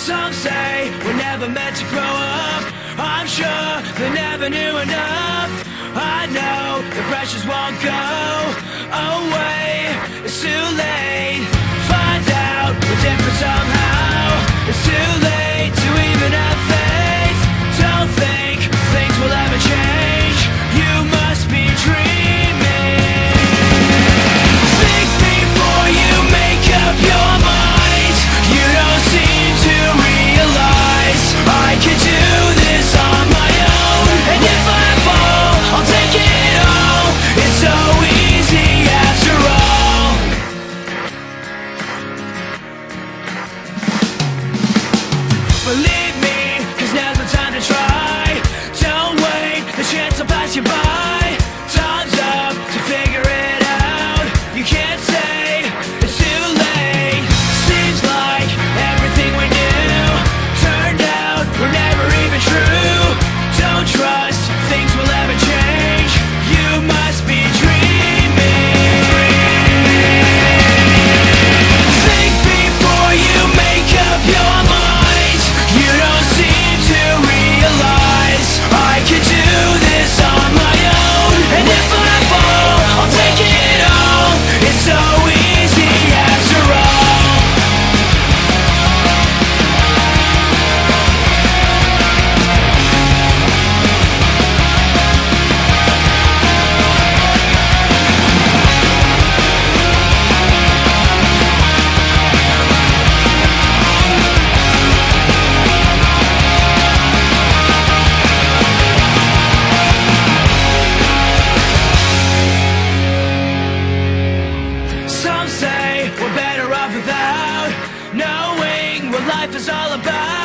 Some say we're never meant to grow up. I'm sure they never knew enough. I know the pressures won't go away. It's too late. Find out we're different somehow. It's too late to even have faith. Don't think things will ever change. You must be dreaming. Think before you make up your mind. You don't seem to realize I could do this on my own. And if I fall, I'll take it all. It's so easy after all. Believe me, 'cause now's the time to try. Don't wait, the chance will pass you by. Time's up to figure it out. You can't say it's too late. Seems like everything we knew turned out were never even true. Don't trust things will ever change. You must be dreaming. Think before you make up your mind. You don't seem to realize I could do this on my own. And if I fall, I'll take it all. It's so easy after all. Some say we're better off without knowing what life is all about.